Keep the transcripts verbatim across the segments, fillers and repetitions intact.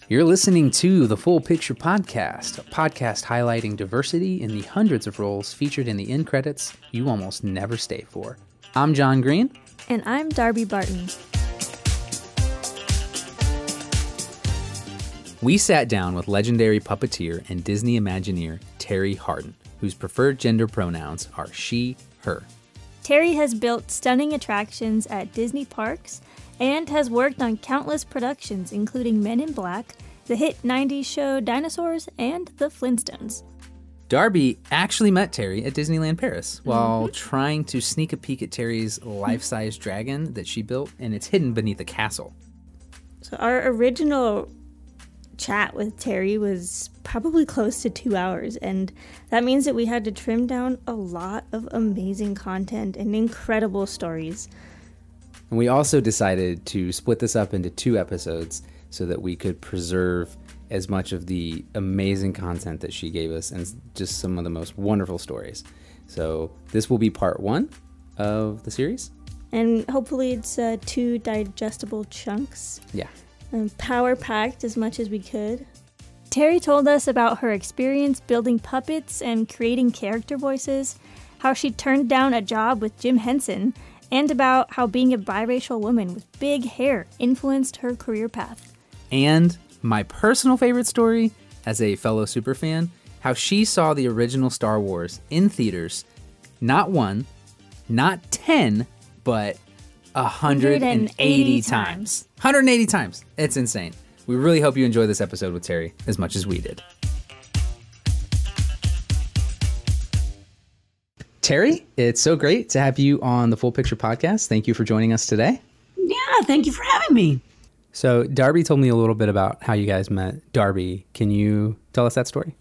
You're listening to the Full Picture Podcast, a podcast highlighting diversity in the hundreds of roles featured in the end credits you almost never stay for. I'm John Green. And I'm Darby Barton. We sat down with legendary puppeteer and Disney Imagineer Terry Hardin, whose preferred gender pronouns are she, her. Terry has built stunning attractions at Disney parks and has worked on countless productions, including Men in Black, the hit nineties show Dinosaurs, and The Flintstones. Darby actually met Terry at Disneyland Paris while mm-hmm. trying to sneak a peek at Terry's life-size dragon that she built, and it's hidden beneath a castle. So our original chat with Terry was probably close to two hours, and that means that we had to trim down a lot of amazing content and incredible stories. And we also decided to split this up into two episodes so that we could preserve as much of the amazing content that she gave us and just some of the most wonderful stories. So this will be part one of the series. And hopefully it's uh, two digestible chunks. Yeah. And power-packed as much as we could. Terry told us about her experience building puppets and creating character voices, how she turned down a job with Jim Henson, and about how being a biracial woman with big hair influenced her career path. And my personal favorite story, as a fellow superfan, how she saw the original Star Wars in theaters, not one, not ten, but one hundred eighty times. one hundred eighty times. It's insane. We really hope you enjoy this episode with Terry as much as we did. Terry, it's so great to have you on the Full Picture Podcast. Thank you for joining us today. Yeah, thank you for having me. So Darby told me a little bit about how you guys met. Darby, can you tell us that story?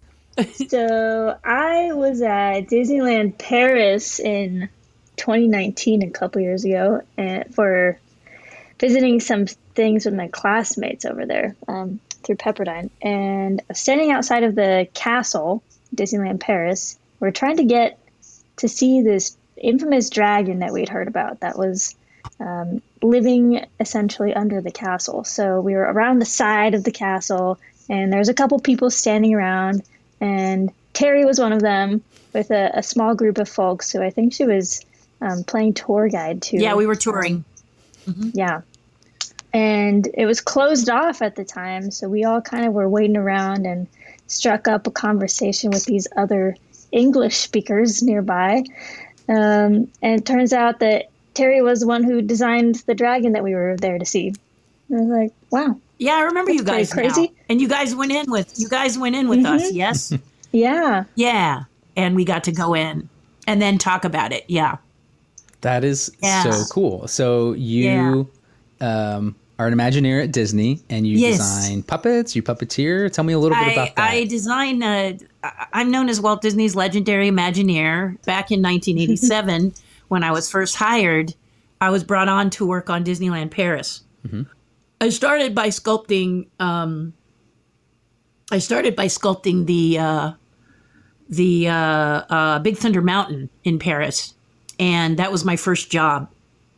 So I was at Disneyland Paris in twenty nineteen, a couple years ago, and for visiting some things with my classmates over there um, through Pepperdine. And standing outside of the castle, Disneyland Paris, we're trying to get to see this infamous dragon that we'd heard about that was um, living essentially under the castle. So we were around the side of the castle, and there's a couple people standing around, and Terry was one of them with a, a small group of folks who I think she was um, playing tour guide to. Yeah, we were touring. Um, mm-hmm. Yeah. And it was closed off at the time, so we all kind of were waiting around and struck up a conversation with these other English speakers nearby. Um, and it turns out that Terry was the one who designed the dragon that we were there to see. And I was like, wow. Yeah, I remember you guys crazy. Now. And you guys went in with you guys went in with mm-hmm. us, yes? Yeah. Yeah. And we got to go in and then talk about it. Yeah. That is yeah. so cool. So you yeah. um, are an Imagineer at Disney, and you yes. design puppets, you puppeteer. Tell me a little bit I, about that. I design, uh, I'm known as Walt Disney's legendary Imagineer. Back in nineteen eighty-seven, when I was first hired, I was brought on to work on Disneyland Paris. Mm-hmm. I started by sculpting, um, I started by sculpting the, uh, the uh, uh, Big Thunder Mountain in Paris. And that was my first job.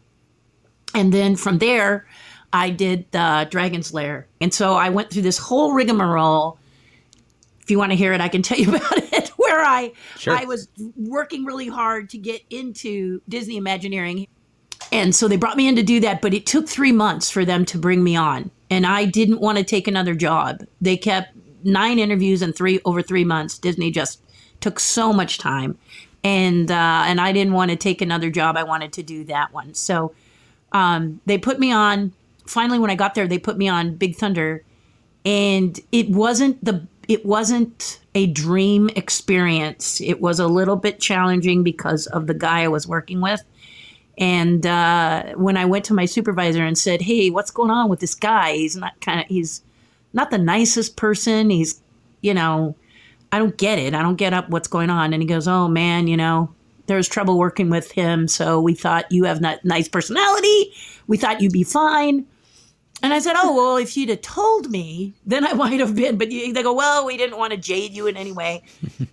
And then from there, I did uh, Dragon's Lair. And so I went through this whole rigmarole. If you want to hear it, I can tell you about it, where I sure. I was working really hard to get into Disney Imagineering. And so they brought me in to do that, but it took three months for them to bring me on. And I didn't want to take another job. They kept nine interviews in three over three months. Disney just took so much time. And uh, and I didn't want to take another job. I wanted to do that one. So um, they put me on. Finally, when I got there, they put me on Big Thunder, and it wasn't the it wasn't a dream experience. It was a little bit challenging because of the guy I was working with. And uh, when I went to my supervisor and said, "Hey, what's going on with this guy? He's not kind of he's not the nicest person. He's, you know, I don't get it. I don't get up what's going on." And he goes, "Oh man, you know, there's trouble working with him. So we thought you have a nice personality. We thought you'd be fine." And I said, "Oh, well, if you'd have told me, then I might have been." But you, they go, "Well, we didn't want to jade you in any way."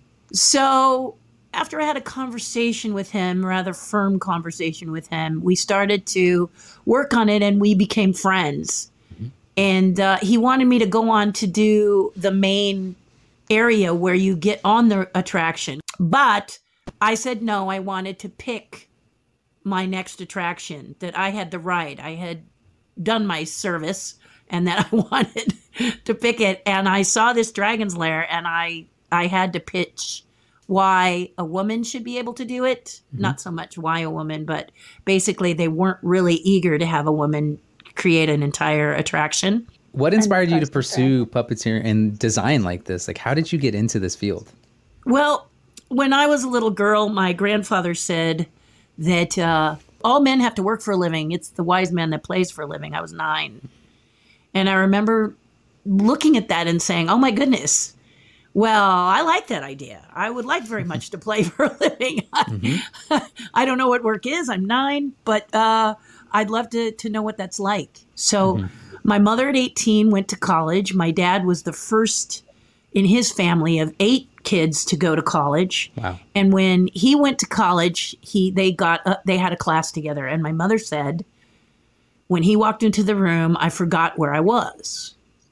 So after I had a conversation with him, rather firm conversation with him, we started to work on it and we became friends. Mm-hmm. And uh, he wanted me to go on to do the main area where you get on the attraction. But I said no, I wanted to pick my next attraction, that I had the ride. I had done my service and that I wanted to pick it. And I saw this Dragon's Lair and I, I had to pitch why a woman should be able to do it. Mm-hmm. Not so much why a woman, but basically they weren't really eager to have a woman create an entire attraction. What inspired you to pursue puppeteer and design like this? Like, how did you get into this field? Well, when I was a little girl, my grandfather said that uh, all men have to work for a living. It's the wise man that plays for a living. I was nine. And I remember looking at that and saying, oh my goodness, well, I like that idea. I would like very much to play for a living. Mm-hmm. I don't know what work is. I'm nine, but uh, I'd love to, to know what that's like. So mm-hmm. my mother at eighteen went to college. My dad was the first in his family of eight kids to go to college. Wow. And when he went to college, he they got uh, they had a class together. And my mother said, when he walked into the room, I forgot where I was.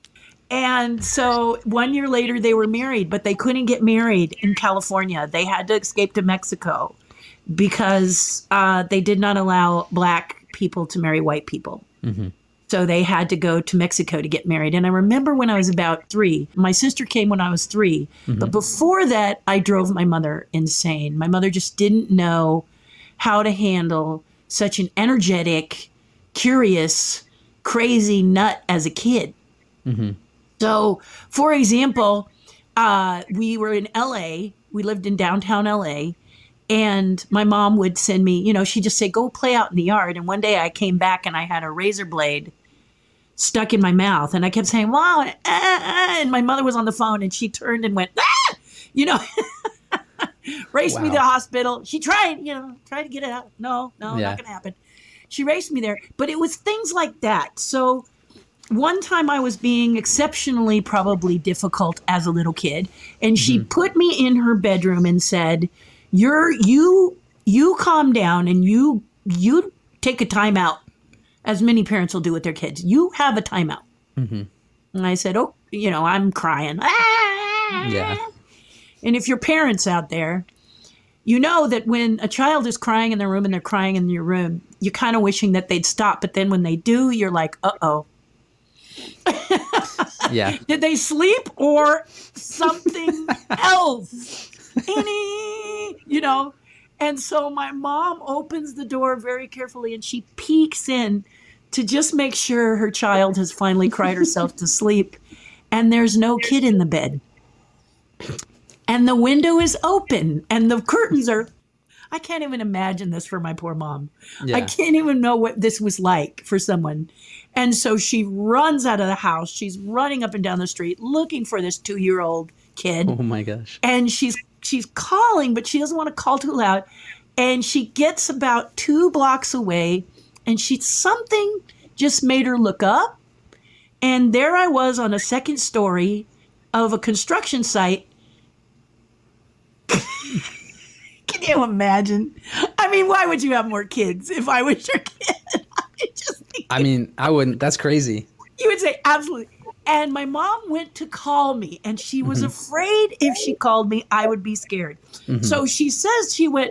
And so one year later, they were married, but they couldn't get married in California. They had to escape to Mexico because uh, they did not allow black people to marry white people. Mm-hmm. So they had to go to Mexico to get married. And I remember when I was about three, my sister came when I was three. Mm-hmm. But before that, I drove my mother insane. My mother just didn't know how to handle such an energetic, curious, crazy nut as a kid. Mm-hmm. So, for example, uh, we were in L A. We lived in downtown L A. And my mom would send me, you know, she'd just say, go play out in the yard. And one day I came back and I had a razor blade stuck in my mouth. And I kept saying, wow. Ah, ah, and my mother was on the phone and she turned and went, ah, you know, raced wow. me to the hospital. She tried, you know, tried to get it out. No, no, yeah. not going to happen. She raced me there. But it was things like that. So one time I was being exceptionally probably difficult as a little kid. And she mm-hmm. put me in her bedroom and said, You're you you calm down and you you take a timeout, as many parents will do with their kids. You have a timeout. Mm-hmm. And I said, oh, you know, I'm crying. Ah! Yeah. And if you're parents out there, you know that when a child is crying in their room and they're crying in your room, you're kind of wishing that they'd stop. But then when they do, you're like, uh-oh. Yeah. Did they sleep or something else? Any, you know, and so my mom opens the door very carefully and she peeks in to just make sure her child has finally cried herself to sleep. And there's no kid in the bed. And the window is open and the curtains are, I can't even imagine this for my poor mom. Yeah. I can't even know what this was like for someone. And so she runs out of the house. She's running up and down the street looking for this two-year-old kid. Oh my gosh. And she's she's calling, but she doesn't want to call too loud. And she gets about two blocks away and she something just made her look up. And there I was on a second story of a construction site. Can you imagine? I mean, why would you have more kids if I was your kid? I just think I mean, I wouldn't. That's crazy. You would say absolutely. And my mom went to call me and she was mm-hmm. afraid if she called me, I would be scared. Mm-hmm. So she says she went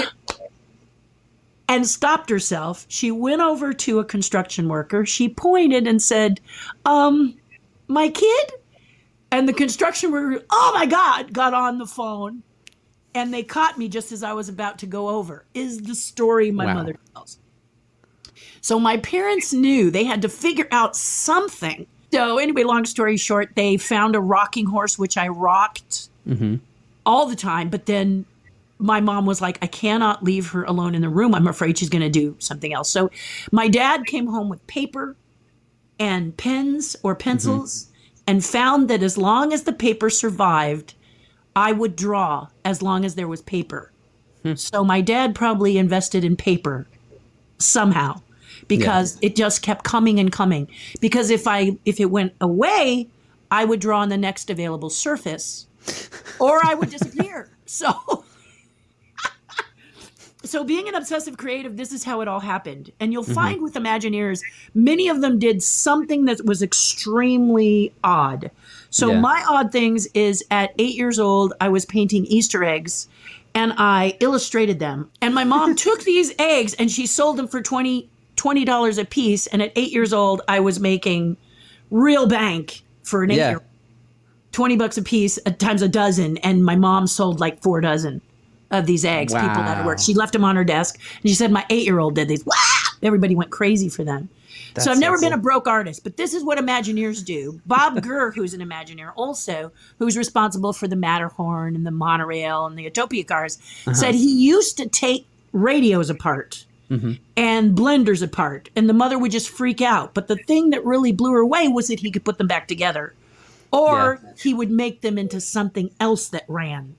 and stopped herself. She went over to a construction worker. She pointed and said, um, my kid? And the construction worker, oh my God, got on the phone. And they caught me just as I was about to go over, is the story my wow. mother tells. So my parents knew they had to figure out something. So anyway, long story short, they found a rocking horse, which I rocked mm-hmm. all the time. But then my mom was like, I cannot leave her alone in the room. I'm afraid she's going to do something else. So my dad came home with paper and pens or pencils mm-hmm. and found that as long as the paper survived, I would draw as long as there was paper. Hmm. So my dad probably invested in paper somehow. Because yeah. it just kept coming and coming. Because if I if it went away, I would draw on the next available surface, or I would disappear. So, so being an obsessive creative, this is how it all happened. And you'll Mm-hmm. find with Imagineers, many of them did something that was extremely odd. So Yeah. my odd things is at eight years old, I was painting Easter eggs and I illustrated them. And my mom took these eggs and she sold them for twenty dollars a piece. And at eight years old, I was making real bank for an Yeah. eight-year-old. twenty bucks a piece, uh, times a dozen. And my mom sold like four dozen of these eggs. People that Wow. work. She left them on her desk and she said, my eight-year-old did these. Wow! Everybody went crazy for them. That's so I've so never been cool. a broke artist, but this is what Imagineers do. Bob Gurr, who's an Imagineer also, who's responsible for the Matterhorn and the monorail and the Utopia cars, Uh-huh. said he used to take radios apart Mm-hmm. and blenders apart, and the mother would just freak out. But the thing that really blew her away was that he could put them back together, or he would make them into something else that ran.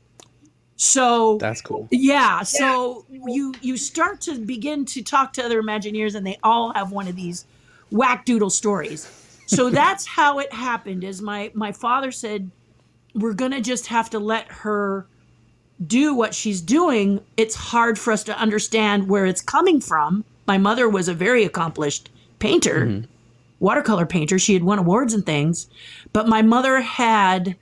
So That's cool. yeah, so you you start to begin to talk to other Imagineers, and they all have one of these whack-doodle stories. So that's how it happened. Is my my father said, we're gonna just have to let her do what she's doing. It's hard for us to understand where it's coming from. My mother was a very accomplished painter, Mm-hmm. watercolor painter. She had won awards and things, but my mother had.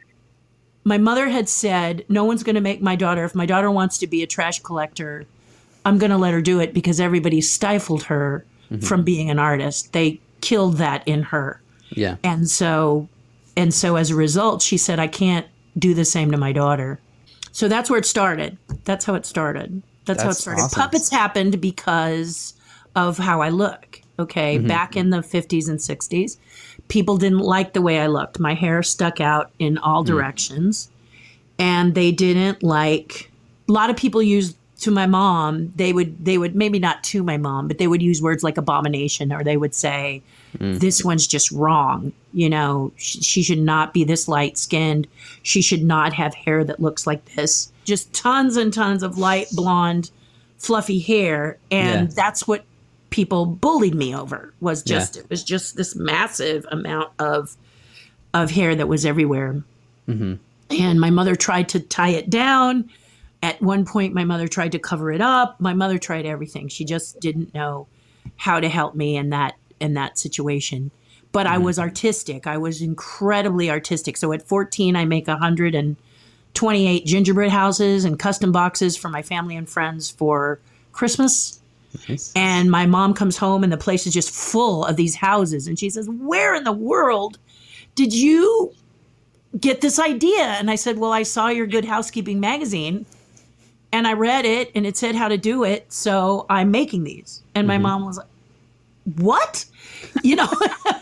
My mother had said, no one's going to make my daughter, if my daughter wants to be a trash collector, I'm going to let her do it, because everybody stifled her Mm-hmm. from being an artist. They killed that in her. Yeah. And so, and so as a result, she said, I can't do the same to my daughter. So that's where it started. That's how it started. That's, how it That's started. awesome. Puppets happened because of how I look. Okay. Mm-hmm. Back in the fifties and sixties, people didn't like the way I looked. My hair stuck out in all directions. And they didn't like, a lot of people used to my mom, they would, they would, maybe not to my mom, but they would use words like abomination, or they would say, this one's just wrong. You know, she, she should not be this light skinned. She should not have hair that looks like this. Just tons and tons of light blonde, fluffy hair. And Yeah. that's what people bullied me over, was just, Yeah. it was just this massive amount of, of hair that was everywhere. Mm-hmm. And my mother tried to tie it down. At one point, my mother tried to cover it up. My mother tried everything. She just didn't know how to help me in that in that situation. But I was artistic. I was incredibly artistic. So at fourteen, I make one hundred twenty-eight gingerbread houses and custom boxes for my family and friends for Christmas. Nice. And my mom comes home and the place is just full of these houses. And she says, where in the world did you get this idea? And I said, well, I saw your Good Housekeeping magazine and I read it and it said how to do it. So I'm making these. And my mom was like, what? You know?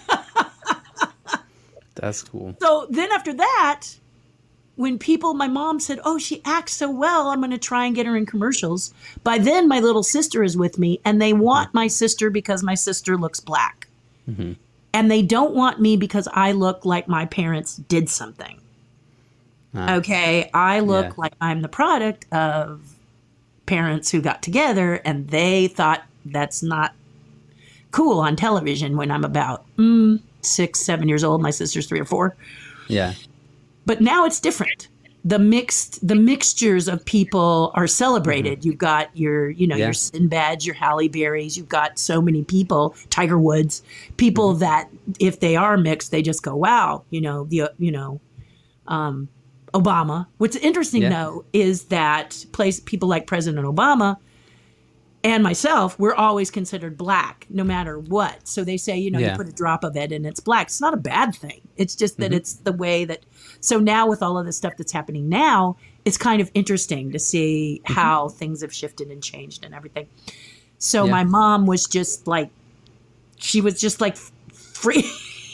That's cool. So then after that, when people, my mom said, oh, she acts so well, I'm going to try and get her in commercials. By then, my little sister is with me, and they want my sister because my sister looks black. Mm-hmm. And they don't want me because I look like my parents did something. Ah. Okay, I look Yeah. like I'm the product of parents who got together, and they thought that's not cool on television when I'm about mm, six, seven years old. My sister's three or four. Yeah. But now it's different. The mixed, the mixtures of people are celebrated. You've got your, you know, Yeah. your Sinbads, your Halle Berrys. You've got so many people, Tiger Woods, people that if they are mixed, they just go, wow, you know, the, you know, um, Obama. What's interesting Yeah. though is that place people like President Obama and myself, we're always considered black no matter what. So they say, you know, Yeah. you put a drop of it and it's black. It's not a bad thing. It's just that it's the way that. So now with all of the stuff that's happening now, it's kind of interesting to see how things have shifted and changed and everything. So Yeah. my mom was just like, she was just like free.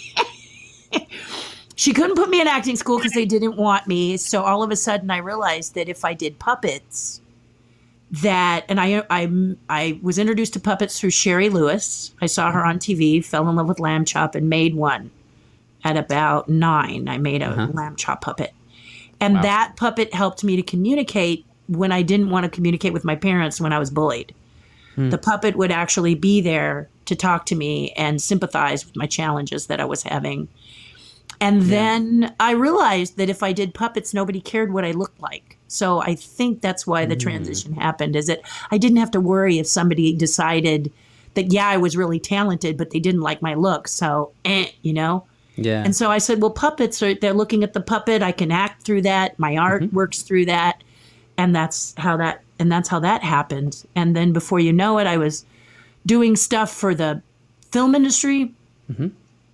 She couldn't put me in acting school because they didn't want me. So all of a sudden I realized that if I did puppets, that, and I, I, I was introduced to puppets through Sherry Lewis. I saw her on T V, fell in love with Lamb Chop, and made one. At about nine, I made a Uh-huh. Lamb Chop puppet. And Wow. that puppet helped me to communicate when I didn't want to communicate with my parents when I was bullied. Hmm. The puppet would actually be there to talk to me and sympathize with my challenges that I was having. And then I realized that if I did puppets, nobody cared what I looked like. So I think that's why the mm. transition happened, is that I didn't have to worry if somebody decided that, yeah, I was really talented, but they didn't like my look. So, eh, you know? Yeah. And so I said, well, puppets, are, they're looking at the puppet. I can act through that. My art mm-hmm. works through that. And that's how that, and that's how that happened. And then before you know it, I was doing stuff for the film industry mm-hmm.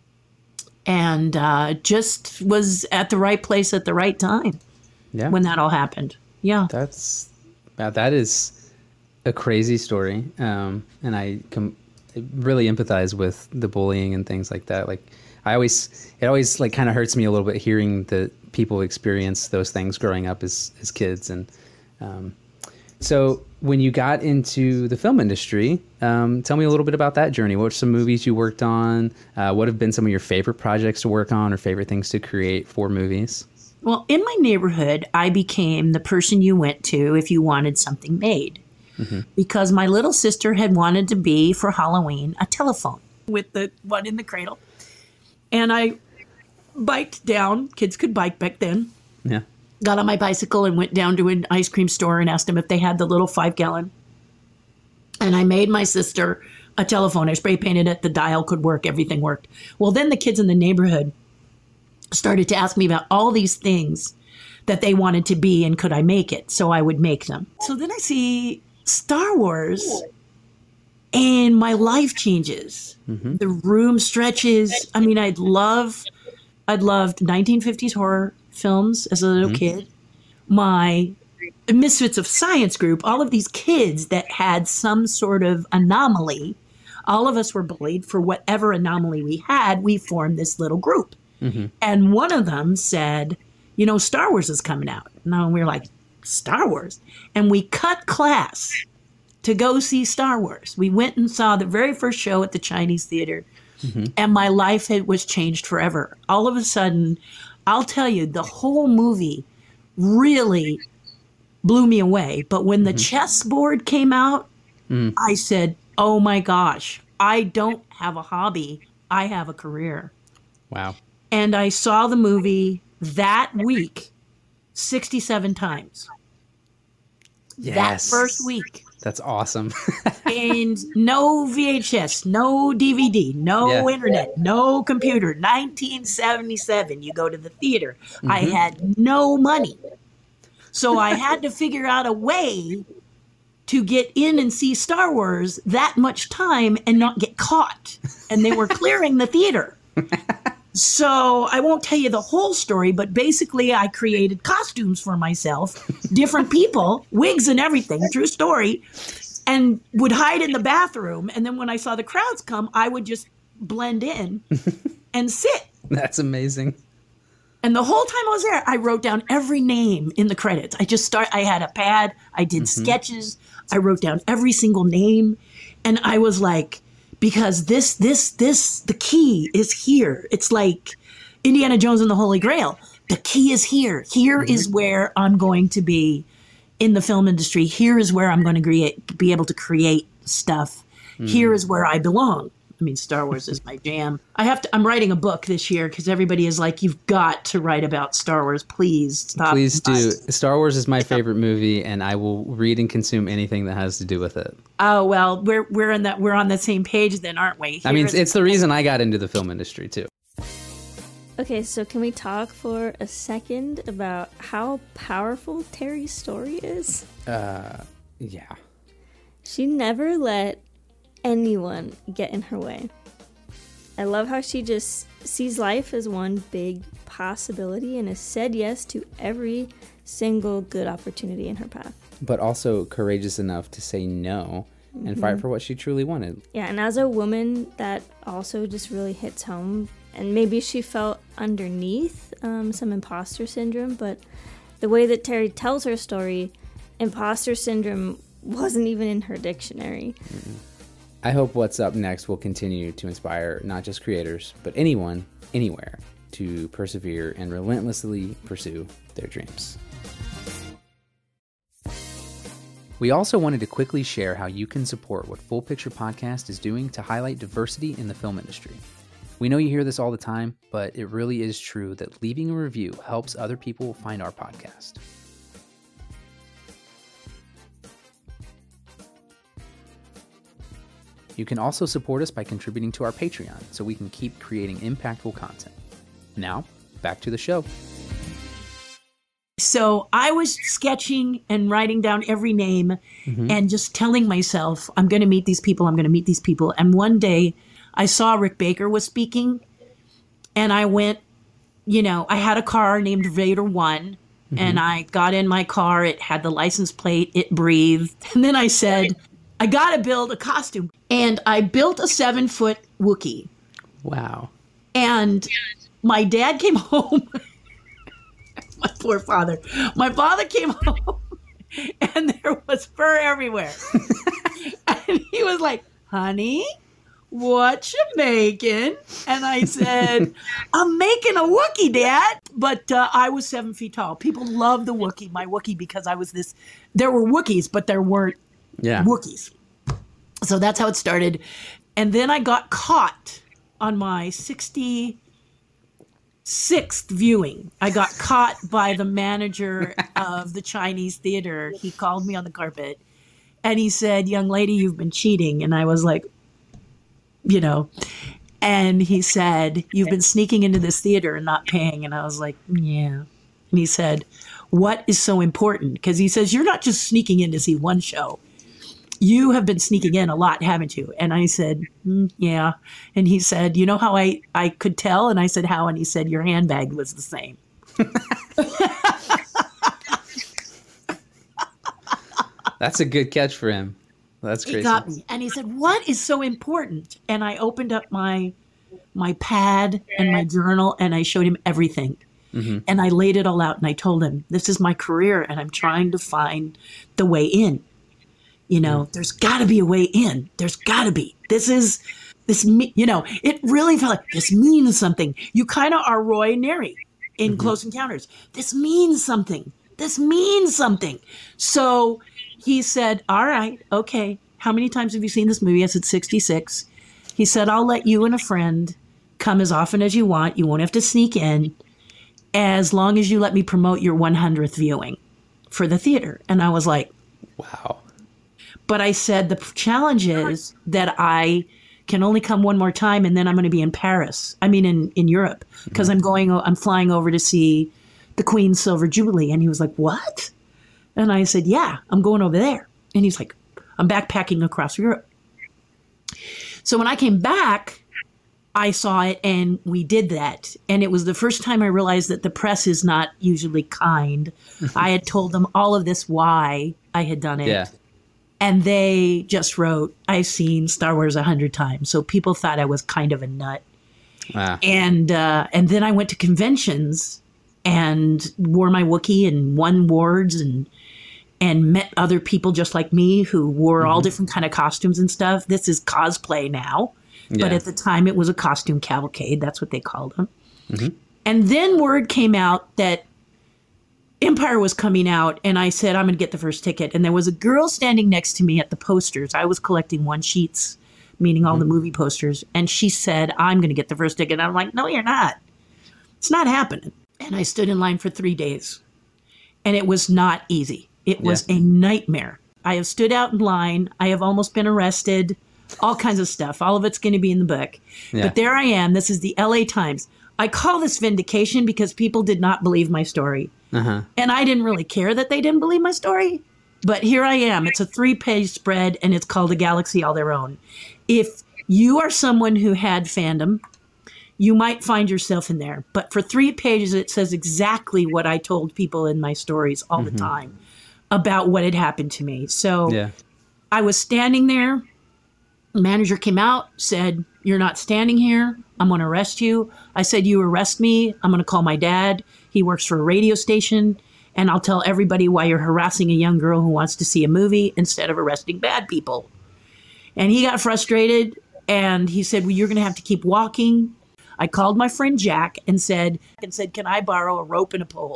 and uh, just was at the right place at the right time yeah. when that all happened. Yeah. That's, wow, that is a crazy story. Um, and I com- really empathize with the bullying and things like that. Like I always, it always like kind of hurts me a little bit hearing that people experience those things growing up as, as kids. And um, so when you got into the film industry, um, tell me a little bit about that journey. What were some movies you worked on? Uh, what have been some of your favorite projects to work on or favorite things to create for movies? Well, in my neighborhood, I became the person you went to if you wanted something made. Mm-hmm. Because my little sister had wanted to be, for Halloween, a telephone with the one in the cradle. And I biked down. Kids could bike back then. Yeah. Got on my bicycle and went down to an ice cream store and asked them if they had the little five gallon. And I made my sister a telephone. I spray painted it. The dial could work. Everything worked. Well, then the kids in the neighborhood started to ask me about all these things that they wanted to be and could I make it? So I would make them. So then I see Star Wars and my life changes. Mm-hmm. The room stretches. I mean, I'd love, I'd loved nineteen fifties horror films as a little mm-hmm. kid. My Misfits of Science group, all of these kids that had some sort of anomaly, all of us were bullied for whatever anomaly we had. We formed this little group. Mm-hmm. And one of them said, you know, Star Wars is coming out. And we were like, Star Wars? And we cut class to go see Star Wars. We went and saw the very first show at the Chinese Theater. Mm-hmm. And my life had, was changed forever. All of a sudden, I'll tell you, the whole movie really blew me away. But when mm-hmm. the chessboard came out, mm. I said, oh my gosh, I don't have a hobby. I have a career. Wow. And I saw the movie that week sixty-seven times. Yes. That first week. That's awesome. And no V H S, no D V D, no yeah. internet, no computer. nineteen seventy-seven, you go to the theater. Mm-hmm. I had no money. So I had to figure out a way to get in and see Star Wars that much time and not get caught. And they were clearing the theater. So I won't tell you the whole story, but basically I created costumes for myself, different people, wigs and everything, true story, and would hide in the bathroom. And then when I saw the crowds come, I would just blend in and sit. That's amazing. And the whole time I was there, I wrote down every name in the credits. I just start. I had a pad. I did mm-hmm. sketches. I wrote down every single name. And I was like, because this, this, this, the key is here. It's like Indiana Jones and the Holy Grail. The key is here. Here mm-hmm. is where I'm going to be in the film industry. Here is where I'm going to create, be able to create stuff. Mm. Here is where I belong. I mean, Star Wars is my jam. I have to, I'm writing a book this year because everybody is like, you've got to write about Star Wars. Please stop. Please do. Star Wars is my favorite movie, and I will read and consume anything that has to do with it. Oh, well, we're we're in that we're on the same page then, aren't we? Here I mean, it's, it's the reason I got into the film industry too. Okay, so can we talk for a second about how powerful Terry's story is? Uh, yeah. She never let anyone get in her way. I love how she just sees life as one big possibility and has said yes to every single good opportunity in her path. But also courageous enough to say no and mm-hmm. fight for what she truly wanted. Yeah, and as a woman, that also just really hits home. And maybe she felt underneath um, some imposter syndrome, but the way that Terry tells her story, imposter syndrome wasn't even in her dictionary. Mm-hmm. I hope what's up next will continue to inspire not just creators, but anyone, anywhere, to persevere and relentlessly pursue their dreams. We also wanted to quickly share how you can support what Full Picture Podcast is doing to highlight diversity in the film industry. We know you hear this all the time, but it really is true that leaving a review helps other people find our podcast. You can also support us by contributing to our Patreon so we can keep creating impactful content. Now, back to the show. So I was sketching and writing down every name mm-hmm. and just telling myself, I'm going to meet these people. I'm going to meet these people. And one day I saw Rick Baker was speaking and I went, you know, I had a car named Vader One mm-hmm. and I got in my car. It had the license plate. It breathed. And then I said, I got to build a costume. And I built a seven foot Wookiee. Wow. And my dad came home. My poor father. My father came home and there was fur everywhere. And he was like, honey, what you making? And I said, I'm making a Wookiee, Dad. But uh, I was seven feet tall. People love the Wookiee, my Wookiee, because I was this, there were Wookiees, but there weren't yeah. Wookiees. So that's how it started. And then I got caught on my sixty-sixth viewing. I got caught by the manager of the Chinese theater. He called me on the carpet and he said, young lady, you've been cheating. And I was like, you know, and he said, you've been sneaking into this theater and not paying. And I was like, yeah. And he said, what is so important? Because he says, you're not just sneaking in to see one show. You have been sneaking in a lot, haven't you? And I said, mm, yeah. And he said, you know how I, I could tell? And I said, how? And he said, your handbag was the same. That's a good catch for him. That's crazy. He got me. And he said, what is so important? And I opened up my my pad and my journal and I showed him everything. Mm-hmm. And I laid it all out and I told him, this is my career and I'm trying to find the way in. You know, there's got to be a way in. There's got to be. This is, this, you know, it really felt like this means something. You kind of are Roy Neri in mm-hmm. Close Encounters. This means something. This means something. So he said, all right, okay. How many times have you seen this movie? I said, sixty-six. He said, I'll let you and a friend come as often as you want. You won't have to sneak in as long as you let me promote your one hundredth viewing for the theater. And I was like, wow. But I said, the challenge is that I can only come one more time and then I'm going to be in Paris. I mean, in, in Europe, because mm-hmm. I'm going, I'm flying over to see the Queen's Silver Jubilee. And he was like, what? And I said, yeah, I'm going over there. And he's like, I'm backpacking across Europe. So when I came back, I saw it and we did that. And it was the first time I realized that the press is not usually kind. I had told them all of this, why I had done it. Yeah. And they just wrote, I've seen Star Wars a hundred times. So people thought I was kind of a nut. Wow. And uh, and then I went to conventions and wore my Wookiee and won awards and and met other people just like me who wore mm-hmm. all different kind of costumes and stuff. This is cosplay now. Yeah. But at the time it was a costume cavalcade. That's what they called them. Mm-hmm. And then word came out that Empire was coming out, and I said, I'm going to get the first ticket. And there was a girl standing next to me at the posters. I was collecting one sheets, meaning all mm-hmm. the movie posters. And she said, I'm going to get the first ticket. And I'm like, no, you're not. It's not happening. And I stood in line for three days. And it was not easy. It was yeah. a nightmare. I have stood out in line. I have almost been arrested. All kinds of stuff. All of it's going to be in the book. Yeah. But there I am. This is the L A Times. I call this vindication because people did not believe my story. Uh-huh. And I didn't really care that they didn't believe my story. But here I am. It's a three-page spread, and it's called A Galaxy All Their Own. If you are someone who had fandom, you might find yourself in there. But for three pages, it says exactly what I told people in my stories all mm-hmm. the time about what had happened to me. So yeah. I was standing there. The manager came out, said, you're not standing here. I'm going to arrest you. I said, you arrest me. I'm going to call my dad. He works for a radio station. And I'll tell everybody why you're harassing a young girl who wants to see a movie instead of arresting bad people. And he got frustrated. And he said, well, you're going to have to keep walking. I called my friend Jack and said, and said, can I borrow a rope and a pole?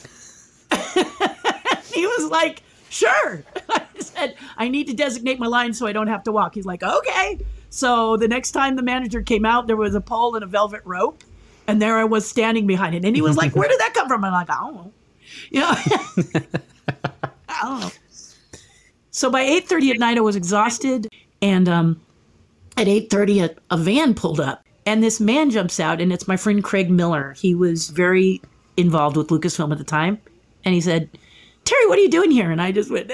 He was like, sure. I said, I need to designate my line so I don't have to walk. He's like, okay. So the next time the manager came out, there was a pole and a velvet rope. And there I was standing behind it. And he was like, where did that come from? I'm like, I don't know. You know, I don't know. So by eight thirty at night, I was exhausted. And um, at eight thirty, a, a van pulled up, and this man jumps out, and it's my friend Craig Miller. He was very involved with Lucasfilm at the time, and he said, "Terry, what are you doing here?" And I just went,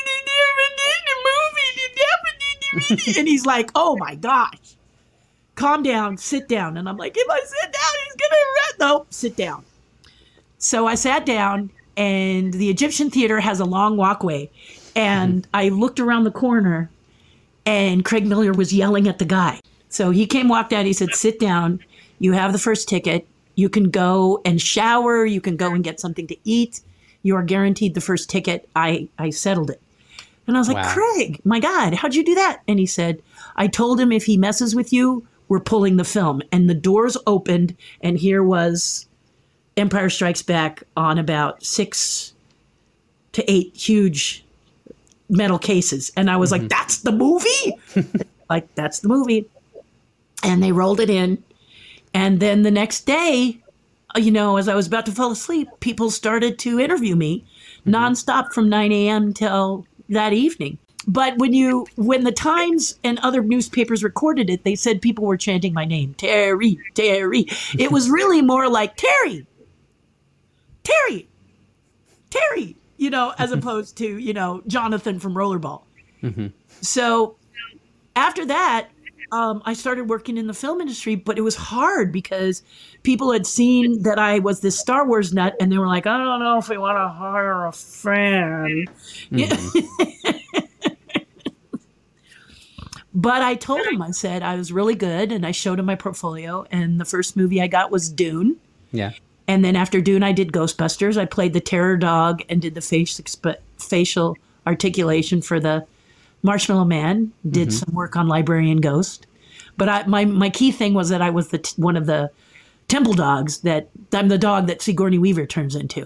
and he's like, "Oh my gosh, calm down, sit down." And I'm like, "If I sit down, he's gonna run." No, sit down. So I sat down, and the Egyptian Theater has a long walkway, and mm-hmm. I looked around the corner, and Craig Miller was yelling at the guy. So he came, walked out. He said, "Sit down. You have the first ticket. You can go and shower. You can go and get something to eat. You are guaranteed the first ticket." I, I settled it. And I was like, wow. "Craig, my God, how'd you do that?" And he said, "I told him if he messes with you, we're pulling the film." And the doors opened, and here was Empire Strikes Back on about six to eight huge metal cases. And I was mm-hmm. like, "That's the movie?" Like, that's the movie. And they rolled it in. And then the next day, you know, as I was about to fall asleep, people started to interview me mm-hmm. nonstop from nine a.m. till that evening. But when you, when the Times and other newspapers recorded it, they said people were chanting my name, Terry, Terry. It was really more like Terry, Terry, Terry, you know, as opposed to, you know, Jonathan from Rollerball. Mm-hmm. So after that, um, I started working in the film industry, but it was hard because people had seen that I was this Star Wars nut, and they were like, "I don't know if we want to hire a fan." Mm-hmm. But I told him, I said I was really good, and I showed him my portfolio, and the first movie I got was Dune. Yeah. And then after Dune, I did Ghostbusters. I played the terror dog and did the face exp- facial articulation for the Marshmallow Man, did mm-hmm. some work on Librarian Ghost. But I, my, my key thing was that I was the t- one of the temple dogs that I'm the dog that Sigourney Weaver turns into.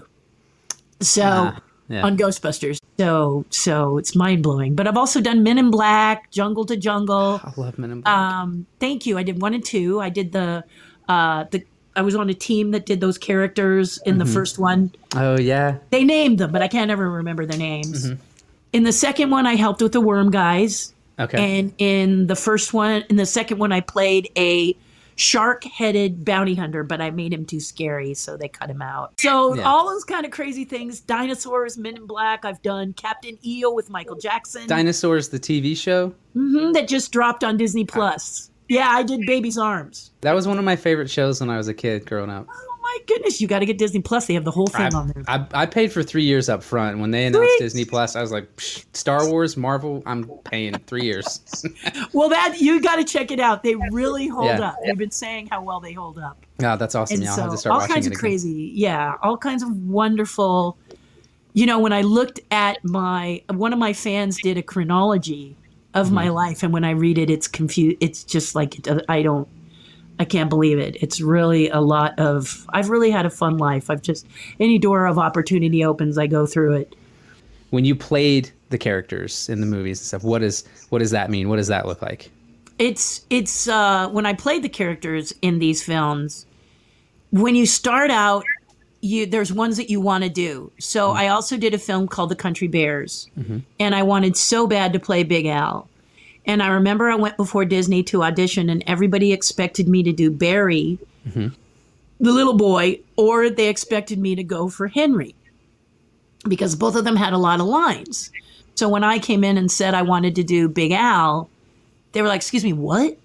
So ah, yeah. on Ghostbusters. So so it's mind blowing. But I've also done Men in Black, Jungle to Jungle. I love Men in Black. Um, thank you. I did one and two. I did the uh, the I was on a team that did those characters in mm-hmm. the first one. Oh yeah. They named them, but I can't ever remember their names. Mm-hmm. In the second one, I helped with the Worm Guys. Okay. And in the first one, in the second one, I played a shark-headed bounty hunter, but I made him too scary, so they cut him out. So yeah. all those kind of crazy things, dinosaurs, Men in Black. I've done Captain E O with Michael Jackson. Dinosaurs, the T V show? Mm-hmm, that just dropped on Disney Plus. Yeah, I did Baby's Arms. That was one of my favorite shows when I was a kid growing up. Oh my goodness, you got to get Disney Plus. They have the whole thing I, on there. I, I paid for three years up front. When they announced Sweet. Disney Plus, I was like, Star Wars, Marvel, I'm paying three years. Well, that you got to check it out. They really hold yeah. up. They've been saying how well they hold up. Oh, that's awesome. And yeah, so, I'll have to start all watching kinds it of again. crazy, yeah, all kinds of wonderful. You know, when I looked at my, one of my fans did a chronology of mm-hmm. my life, and when I read it, it's confused. It's just like I don't. I can't believe it. It's really a lot of, I've really had a fun life. I've just, any door of opportunity opens, I go through it. When you played the characters in the movies and stuff, what is, what does that mean? What does that look like? It's, it's, uh, when I played the characters in these films, when you start out, you, there's ones that you want to do. So mm-hmm. I also did a film called The Country Bears, mm-hmm. and I wanted so bad to play Big Al. And I remember I went before Disney to audition, and everybody expected me to do Barry, mm-hmm. the little boy, or they expected me to go for Henry, because both of them had a lot of lines. So when I came in and said I wanted to do Big Al, they were like, "Excuse me, what?"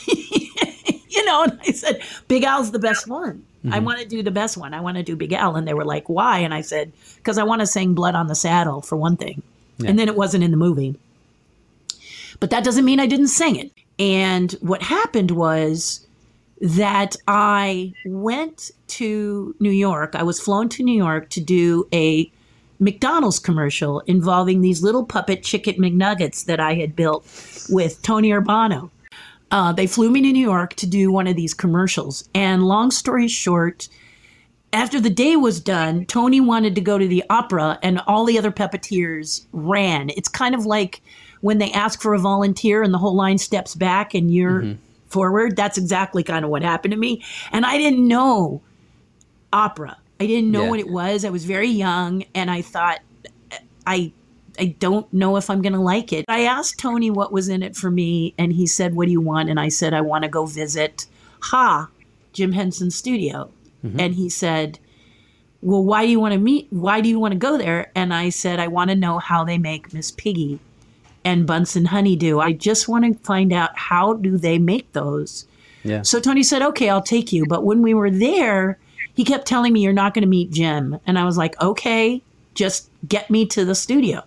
You know, and I said, "Big Al's the best one. Mm-hmm. I want to do the best one. I want to do Big Al." And they were like, "Why?" And I said, "Because I want to sing Blood on the Saddle, for one thing." Yeah. And then it wasn't in the movie. But that doesn't mean I didn't sing it. And what happened was that I went to New York. I was flown to New York to do a McDonald's commercial involving these little puppet chicken McNuggets that I had built with Tony Urbano. Uh, they flew me to New York to do one of these commercials. And long story short, after the day was done, Tony wanted to go to the opera, and all the other puppeteers ran. It's kind of like when they ask for a volunteer and the whole line steps back and you're mm-hmm. forward. That's exactly kind of what happened to me. And I didn't know opera. I didn't know yeah. what it was. I was very young, and I thought, I I don't know if I'm going to like it. I asked Tony what was in it for me, and he said, what do you want? And I said, I want to go visit Ha, Jim Henson's studio. Mm-hmm. And he said, well, why do you want to meet? Why do you want to go there? And I said, I want to know how they make Miss Piggy and Bunsen Honeydew. I just want to find out, how do they make those? Yeah. So Tony said, okay, I'll take you. But when we were there, he kept telling me, you're not going to meet Jim. And I was like, okay, just get me to the studio.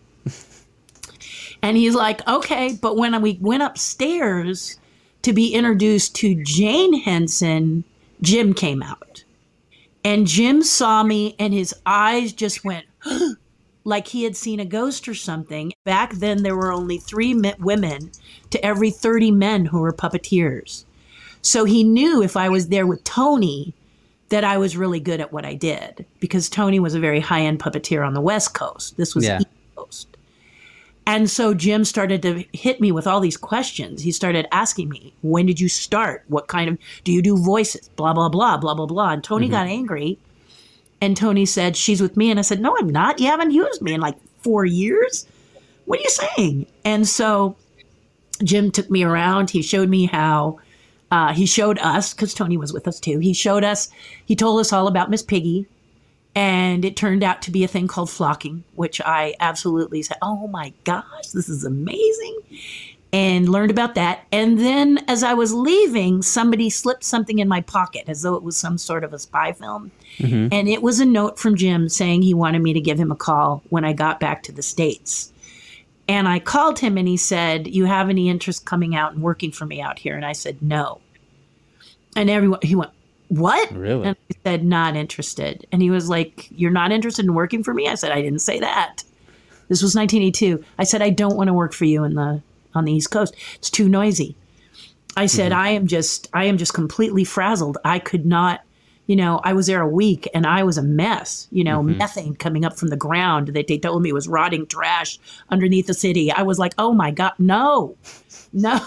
And he's like, okay. But when we went upstairs to be introduced to Jane Henson, Jim came out. And Jim saw me and his eyes just went like he had seen a ghost or something. Back then, there were only three women to every thirty men who were puppeteers. So he knew if I was there with Tony that I was really good at what I did, because Tony was a very high-end puppeteer on the West Coast. This was yeah. East Coast. And so Jim started to hit me with all these questions. He started asking me, when did you start? What kind of, do you do voices? Blah, blah, blah, blah, blah, blah. And Tony mm-hmm. got angry. And Tony said, she's with me. And I said, no, I'm not. You haven't used me in like four years. What are you saying? And so Jim took me around. He showed me how, uh, he showed us, because Tony was with us too. He showed us, he told us all about Miss Piggy. And it turned out to be a thing called flocking, which I absolutely said, oh my gosh, this is amazing. And learned about that. And then as I was leaving, somebody slipped something in my pocket as though it was some sort of a spy film. Mm-hmm. And it was a note from Jim saying he wanted me to give him a call when I got back to the States. And I called him and he said, you have any interest coming out and working for me out here? And I said, no. And everyone, he went, what? Really? And I said, not interested. And he was like, you're not interested in working for me? I said, I didn't say that. This was nineteen eighty-two. I said, I don't want to work for you in the on the East Coast. It's too noisy. I said, mm-hmm. I am just, I am just completely frazzled. I could not, you know, I was there a week and I was a mess, you know, mm-hmm. methane coming up from the ground that they told me was rotting trash underneath the city. I was like, oh my God, no, no,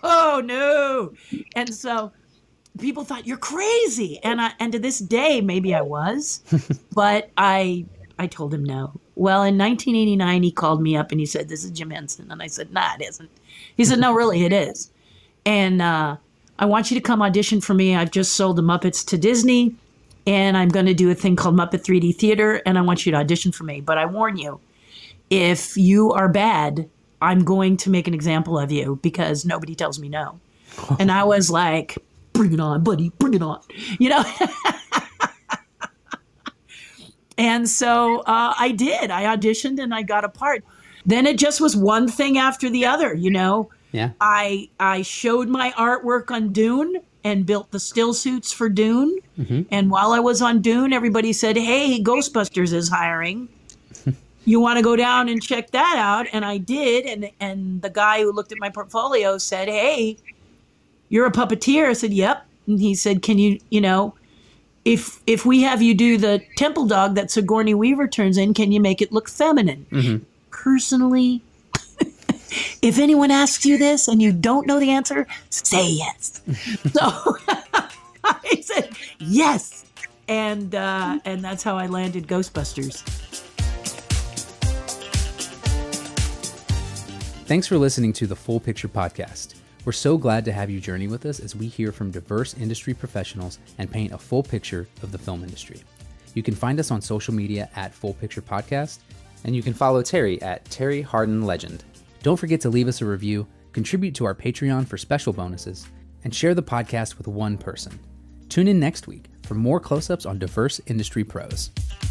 no. And so people thought, you're crazy. And I, and to this day, maybe I was, but I, I told him no. Well, in nineteen eighty-nine, he called me up and he said, this is Jim Henson. And I said, nah, it isn't. He said, no, really, it is. And uh, I want you to come audition for me. I've just sold the Muppets to Disney and I'm going to do a thing called Muppet three D Theater. And I want you to audition for me. But I warn you, if you are bad, I'm going to make an example of you because nobody tells me no. And I was like, bring it on, buddy, bring it on, you know? And so uh, I did. I auditioned and I got a part. Then it just was one thing after the other, you know? Yeah. I I showed my artwork on Dune and built the still suits for Dune. Mm-hmm. And while I was on Dune, everybody said, hey, Ghostbusters is hiring. You want to go down and check that out? And I did. And, and the guy who looked at my portfolio said, hey, you're a puppeteer. I said, yep. And he said, can you, you know, if if we have you do the temple dog that Sigourney Weaver turns in, can you make it look feminine? Mm-hmm. Personally, if anyone asks you this and you don't know the answer, say yes. So I said yes. And, uh, and that's how I landed Ghostbusters. Thanks for listening to the Full Picture Podcast. We're so glad to have you journey with us as we hear from diverse industry professionals and paint a full picture of the film industry. You can find us on social media at Full Picture Podcast, and you can follow Terry at Terry Harden Legend. Don't forget to leave us a review, contribute to our Patreon for special bonuses, and share the podcast with one person. Tune in next week for more close-ups on diverse industry pros.